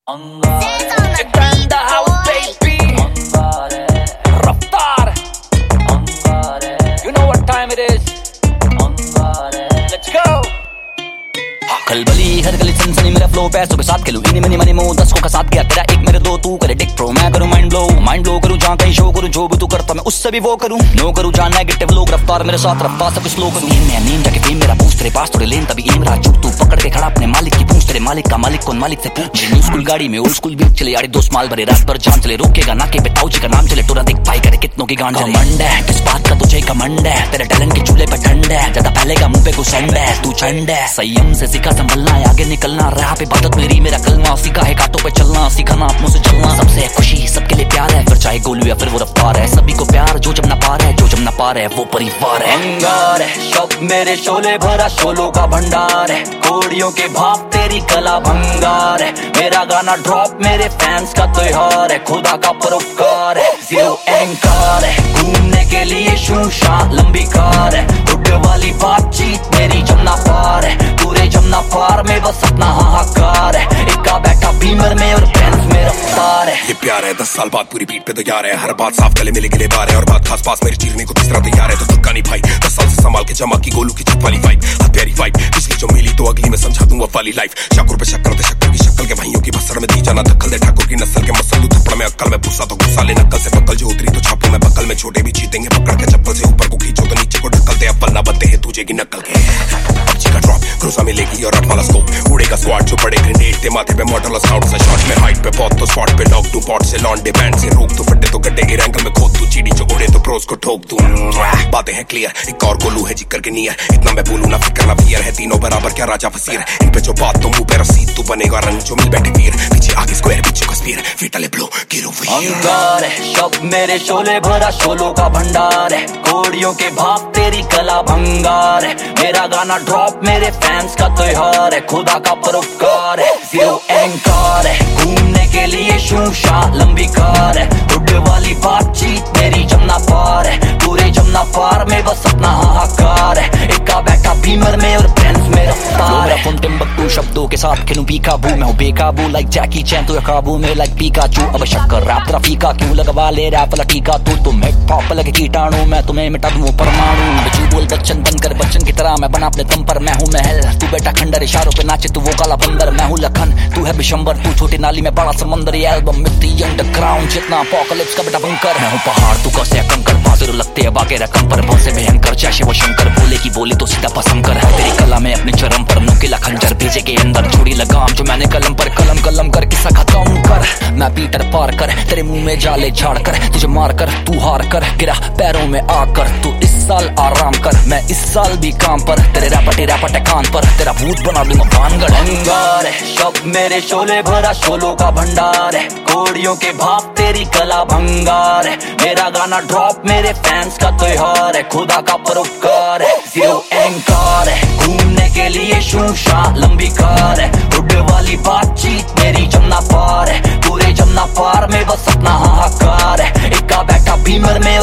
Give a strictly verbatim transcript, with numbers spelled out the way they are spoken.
You know what time it is. Let's go. खलबली हर गली सनसनी मेरा फ्लो पैसों के साथ खेलूं इनी मनी मनी मो दस को का साथ गया तेरा एक मेरे दो तू करे डिक प्रो मैं करूं माइंड ब्लो माइंड ब्लो करूं जहां कहीं शो करूं जो भी तू करता मैं उससे भी वो करूं नो करूं जहां नेगेटिव लोग रफ्तार मेरे साथ रफ्तार सब स्लो करूं मैं नींद जाके फेम मेरा पूछ तेरे पास थोड़े लेन तभी एम रहा चुप तू पकड़ के खड़ा अपने मालिक की पूछ तेरे मालिक का मालिक कौन मालिक से पूछ न्यू स्कूल गाड़ी में ओल्ड स्कूल बीच चले यारी दोस्त माल भरे रात भर जान चले रोकेगा ना के पे ताऊ जी का नाम चले टोरा देख पाई करे कितनों की गांड चले मंड है किस बात का तुझे कमंड है तेरे टैलेंट के चूल्हे पे ठंड है ज्यादा पहले का मुंह पे घुसंड है तू चंड है संयम से सीखा संभलना है आगे निकलना राह पे बादत मेरी मेरा कलमा सीखा है कांटों पे चलना सीखा ना अपनों से जलना सबसे खुशी सबके लिए प्यार है फिर चाहे गोलू या फिर वो रफ्तार है सभी को प्यार जो जब ना पार है जो जब ना पार है वो परिवार है अंगार है शब मेरे शोले भरा शोलों का भंडार है कोड़ियों के भाप तेरी कला भंगार है मेरा गाना ड्रॉप मेरे फैंस का त्योहार है खुदा का परोपकार है जीरो एंकार है घूमने के लिए शूशा लंबी कार है उड़ वाली बातचीत मेरी जमना पार है पूरे जमना पार में बस अपना हाहाकार है इक्का बैठा बीमर में और फ्रेंड्स में रफ्तार है ये प्यार है दस साल बाद पूरी बीट पे तैयार है हर बात साफ गले मिले गिले बार है और बात खास पास मेरी चीरने को तीसरा तैयार है तो धक्का नहीं भाई दस साल से संभाल के जमा की गोलू की छत वाली वाइब हर प्यारी वाइब पिछली जो मिली तो अगली में समझा दूंगा वाली लाइफ शक्कर पे शक्कर दे शक्कर की शक्ल के भाइयों की भसड़ में दी जाना धक्कल दे ठाकुर की नस्ल के मसल दू थप्पड़ में अक्कल में भूसा तो गुस्सा ले नक्कल से बक्कल जो उतरी तो छापू में बक्कल में छोटे भी जीतेंगे पकड़ के चप्पल से ऊपर को खींचो तो नीचे को ढक्कल दे अव्वल ना बनते हैं तुझे की नक्कल के पबजी का ड्रॉप क्रूजा मिलेगी और आठ वाला स्कोप उड़ेगा स्क्वाड जो बड़े ग्रेनेड थे माथे पे मॉडल स्काउट से शॉट में हाइट पे पॉट तो स्पॉट पे लॉक टू पॉट से लॉन्डे बैंड से रोक तो फटे तो गड्ढे के एंगल में खोद तू चीड़ी जो उड़े तो प्रोस को ठोक तू बातें हैं क्लियर एक और गोलू है जिक्र के नियर इतना मैं बोलूं ना फिक्र ना फियर है तीनों बराबर क्या राजा वजीर इन पे जो बात तो मुंह पे रसीद तू बनेगा रंग जो मिल बैठे वीर पीछे आगे स्क्वायर पीछे का स्पीयर फिटले ब्लो गिरो अंगार है शब मेरे शोले भरा शोलों का भंडार है कोड़ियों के भाप तेरी कला भंगार है मेरा गाना ड्रॉप मेरे फैंस का त्योहार है खुदा का परोपकार है जीरो एंकार है घूमने के लिए शूशा लंबी कार है उड़ वाली बातचीत मेरी जमना पार है पूरे जमना पार में बस अपना हाहाकार है इक्का बैठा बीमर में और फ्रेंड्स में रफ्तार है टिम्बकटू शब्दों के साथ खेलूं पीकाबू मैं हूं बेकाबू लाइक जैकी चैन तू काबू में लाइक पीकाचू अब शक्कर रैप तेरा फीका क्यों लगवा ले रैप वाला टीका तू तुम हिप हॉप लगे कीटाणु मैं तुम्हें मिटा दूं परमाणु बचू बोल बच्चन बनकर बच्चन की तरह मैं बना अपने दम पर मैं हूं महल तू बेटा खंडर इशारों पे नाचे तू वो काला बंदर मैं हूं लखन तू है बिशंबर तू छोटी नाली में बड़ा समंदर ये एल्बम मिट्टी अंडरग्राउंड जितना अपोकलिप्स का बेटा बंकर मैं हूं पहाड़ तू कैसे कंकर बाजू लगते हैं बागे रकम पर बहुत से भयंकर जैसे वो शंकर बोले की बोली तो सीधा पसंद कर है तेरी कला में अपने चरम पर नुकीला खंजर भेजे के अंदर छोड़ी लगाम जो मैंने कलम पर कलम कलम कर किस्सा खत्म कर मैं पीटर पार कर तेरे मुंह में जाले झाड़ कर तुझे मार कर तू हार कर गिरा पैरों में आकर तू इस साल आराम कर मैं इस साल भी काम पर तेरे रैपटे रैपटे कान पर तेरा भूत बना दूंगा भानगढ़ अंगार है शब मेरे शोले भरा शोलों का भंडार है कोड़ियों के भाप तेरी कला भंगार है मेरा गाना ड्रॉप मेरे फैंस का त्योहार है खुदा का परोपकार है जीरो एंकार है घूमने के लिए शूशा लंबी कार है उड़ वाली बातचीत मेरी जमना पार है पूरे जमना पार में बस अपना हाहाकार है इक्का बैठा बीमर में